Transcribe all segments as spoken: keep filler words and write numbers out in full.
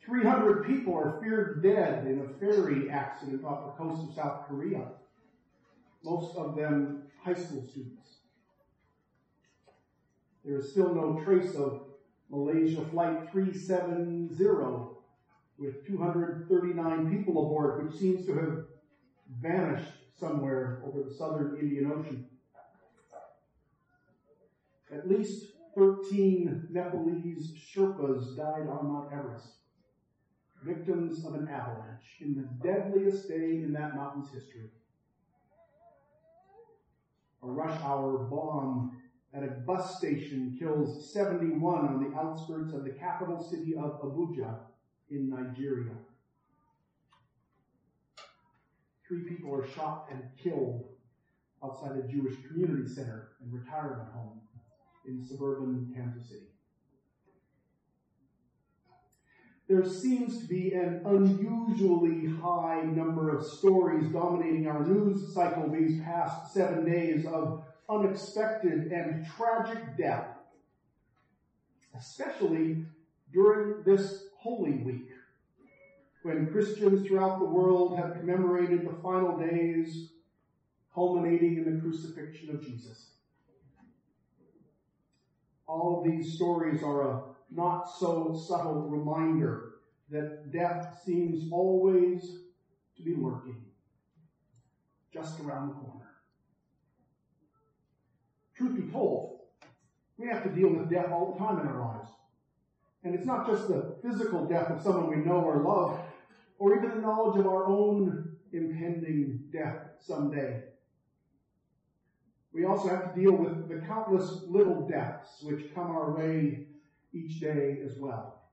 three hundred people are feared dead in a ferry accident off the coast of South Korea. Most of them high school students. There is still no trace of Malaysia Flight three seventy with two hundred thirty-nine people aboard, which seems to have vanished somewhere over the southern Indian Ocean. At least thirteen Nepalese Sherpas died on Mount Everest, victims of an avalanche in the deadliest day in that mountain's history. A rush hour bomb at a bus station kills seventy-one on the outskirts of the capital city of Abuja in Nigeria. Three people are shot and killed outside a Jewish community center and retirement home in suburban Kansas City. There seems to be an unusually high number of stories dominating our news cycle these past seven days of unexpected and tragic death, especially during this Holy Week, when Christians throughout the world have commemorated the final days culminating in the crucifixion of Jesus. All of these stories are a not so subtle reminder that death seems always to be lurking just around the corner. Truth be told, we have to deal with death all the time in our lives. And it's not just the physical death of someone we know or love, or even the knowledge of our own impending death someday. We also have to deal with the countless little deaths which come our way each day as well.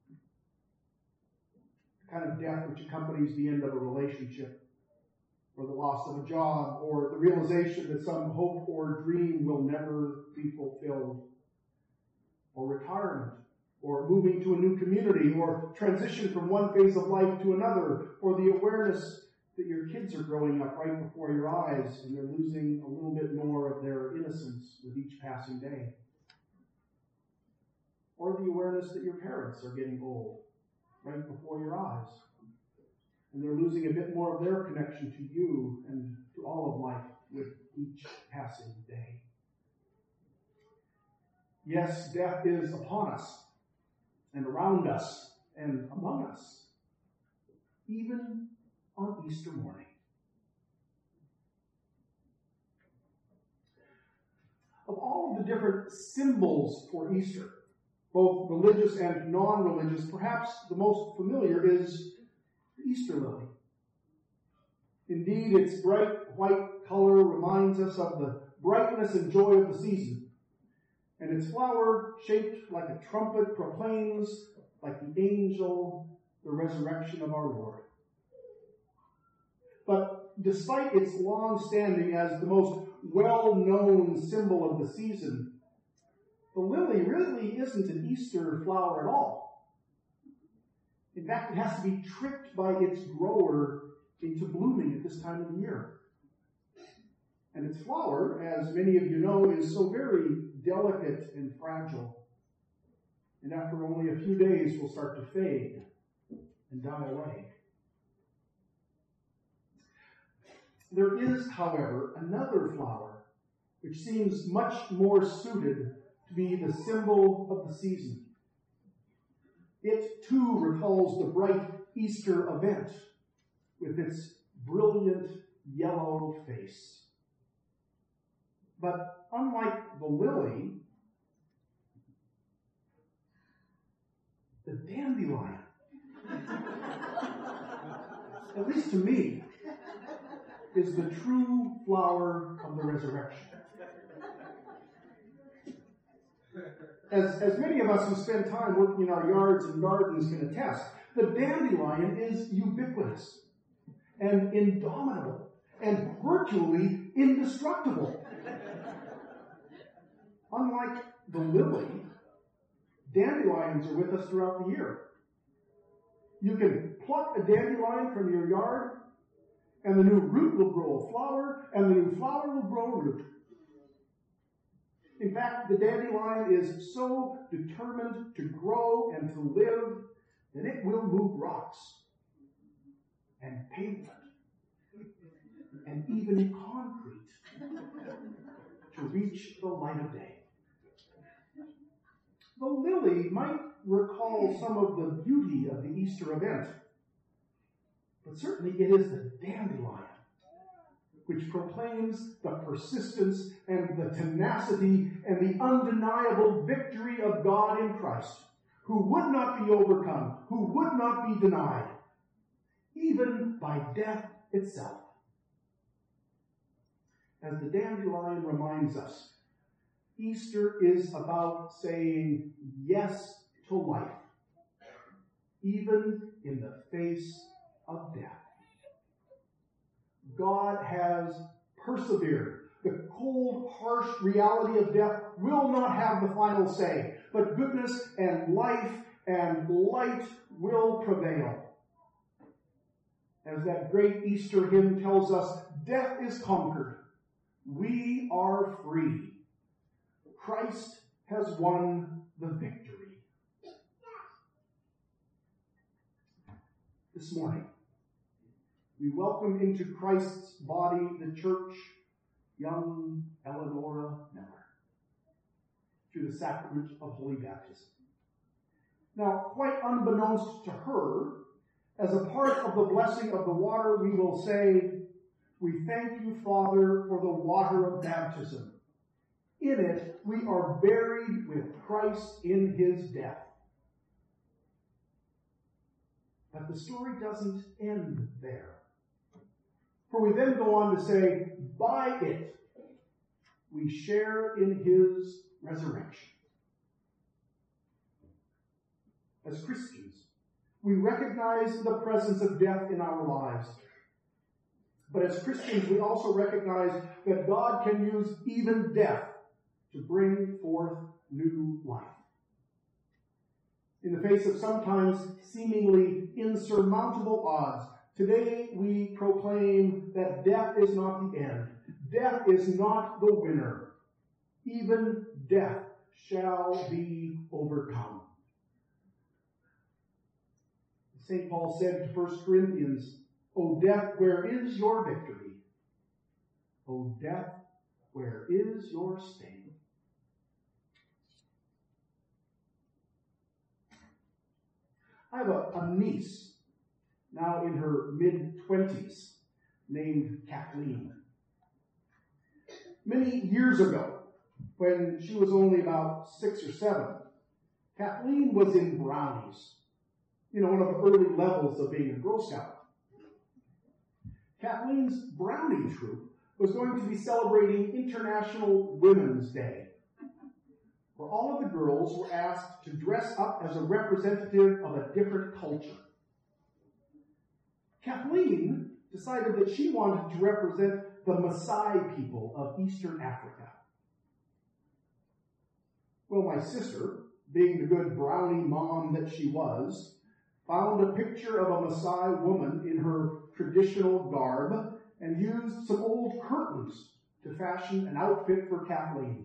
The kind of death which accompanies the end of a relationship, or the loss of a job, or the realization that some hope or dream will never be fulfilled, or retirement, or moving to a new community, or transition from one phase of life to another, or the awareness that your kids are growing up right before your eyes and they're losing a little bit more of their innocence with each passing day. Or the awareness that your parents are getting old right before your eyes and they're losing a bit more of their connection to you and to all of life with each passing day. Yes, death is upon us and around us and among us, even on Easter morning. Of all of the different symbols for Easter, both religious and non-religious, perhaps the most familiar is the Easter lily. Indeed, its bright white color reminds us of the brightness and joy of the season, and its flower, shaped like a trumpet, proclaims, like the angel, the resurrection of our Lord. But despite its long standing as the most well-known symbol of the season, the lily really isn't an Easter flower at all. In fact, it has to be tricked by its grower into blooming at this time of the year. And its flower, as many of you know, is so very delicate and fragile. And after only a few days will start to fade and die away. There is, however, another flower which seems much more suited to be the symbol of the season. It too recalls the bright Easter event with its brilliant yellow face. But unlike the lily, the dandelion, at least to me, is the true flower of the resurrection. As, as many of us who spend time working in our yards and gardens can attest, the dandelion is ubiquitous and indomitable and virtually indestructible. Unlike the lily, dandelions are with us throughout the year. You can pluck a dandelion from your yard, and the new root will grow a flower, and the new flower will grow a root. In fact, the dandelion is so determined to grow and to live that it it will move rocks and pavement and even concrete to reach the light of day. The lily might recall some of the beauty of the Easter event, but certainly it is the dandelion which proclaims the persistence and the tenacity and the undeniable victory of God in Christ, who would not be overcome, who would not be denied, even by death itself. As the dandelion reminds us, Easter is about saying yes to life, even in the face of death. God has persevered. The cold, harsh reality of death will not have the final say, but goodness and life and light will prevail. As that great Easter hymn tells us, death is conquered. We are free. Christ has won the victory. This morning, we welcome into Christ's body, the church, young Eleonora Miller, through the sacrament of Holy Baptism. Now, quite unbeknownst to her, as a part of the blessing of the water, we will say, "We thank you, Father, for the water of baptism. In it, we are buried with Christ in his death." But the story doesn't end there. For we then go on to say, by it, we share in his resurrection. As Christians, we recognize the presence of death in our lives. But as Christians, we also recognize that God can use even death to bring forth new life. In the face of sometimes seemingly insurmountable odds, today we proclaim that death is not the end. Death is not the winner. Even death shall be overcome. Saint Paul said to First Corinthians, "O death, where is your victory? O death, where is your sting?" I have a, a niece, now in her mid-twenties, named Kathleen. Many years ago, when she was only about six or seven, Kathleen was in brownies. You know, one of the early levels of being a Girl Scout. Kathleen's brownie troop was going to be celebrating International Women's Day, where all of the girls were asked to dress up as a representative of a different culture. Kathleen decided that she wanted to represent the Maasai people of Eastern Africa. Well, my sister, being the good brownie mom that she was, found a picture of a Maasai woman in her traditional garb and used some old curtains to fashion an outfit for Kathleen.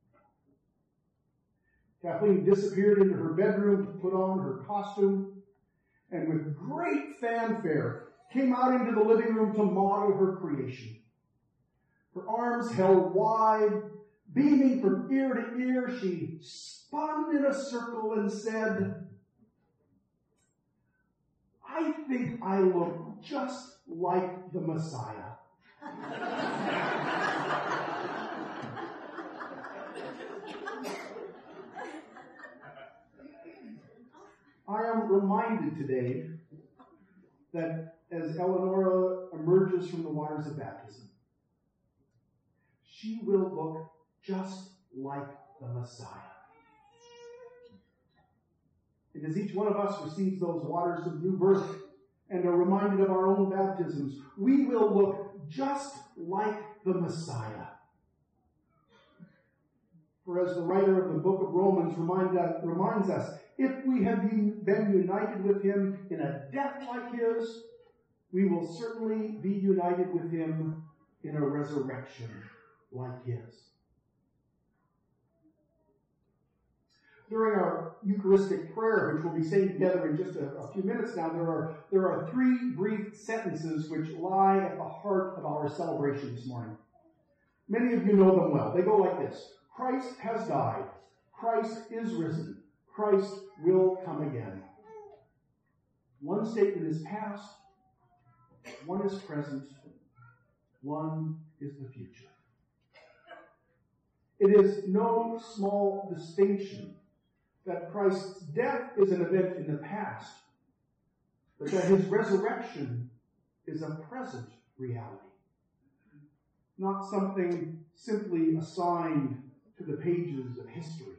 Kathleen disappeared into her bedroom to put on her costume, and with great fanfare came out into the living room to model her creation. Her arms held wide, beaming from ear to ear, she spun in a circle and said, "I think I look just like the Messiah." I am reminded today that as Eleonora emerges from the waters of baptism, she will look just like the Messiah. And as each one of us receives those waters of new birth and are reminded of our own baptisms, we will look just like the Messiah. For as the writer of the book of Romans remind us, reminds us, if we have been united with him in a death like his, we will certainly be united with him in a resurrection like his. During our Eucharistic prayer, which we'll be saying together in just a, a few minutes now, there are, there are three brief sentences which lie at the heart of our celebration this morning. Many of you know them well. They go like this. Christ has died. Christ is risen. Christ will come again. One statement is past. One is present. One is the future. It is no small distinction that Christ's death is an event in the past, but that his resurrection is a present reality, not something simply assigned to the pages of history.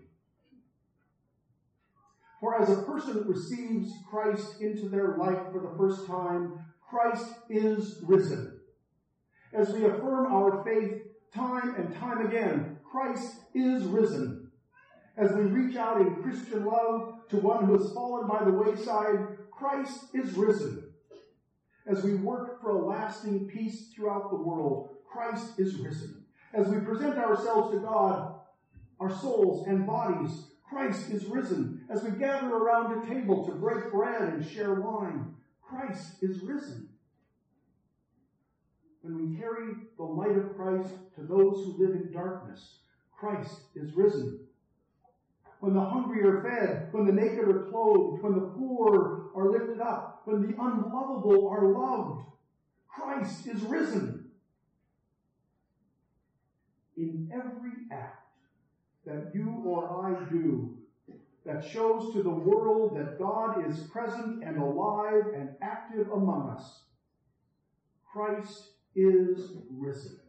For as a person receives Christ into their life for the first time, Christ is risen. As we affirm our faith time and time again, Christ is risen. As we reach out in Christian love to one who has fallen by the wayside, Christ is risen. As we work for a lasting peace throughout the world, Christ is risen. As we present ourselves to God, our souls and bodies, Christ is risen. As we gather around a table to break bread and share wine, Christ is risen. When we carry the light of Christ to those who live in darkness, Christ is risen. When the hungry are fed, when the naked are clothed, when the poor are lifted up, when the unlovable are loved, Christ is risen. In every act that you or I do that shows to the world that God is present and alive and active among us, Christ is risen.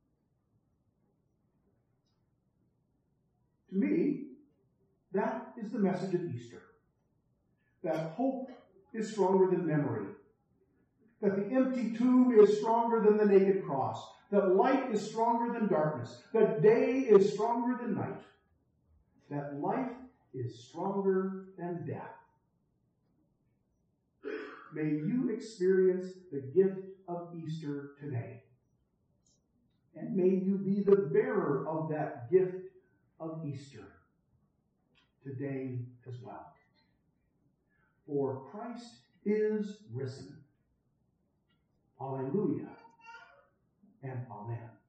To me, that is the message of Easter. That hope is stronger than memory. That the empty tomb is stronger than the naked cross. That light is stronger than darkness. That day is stronger than night. That life is stronger than death. May you experience the gift of Easter today. And may you be the bearer of that gift of Easter today as well. For Christ is risen. Alleluia and amen.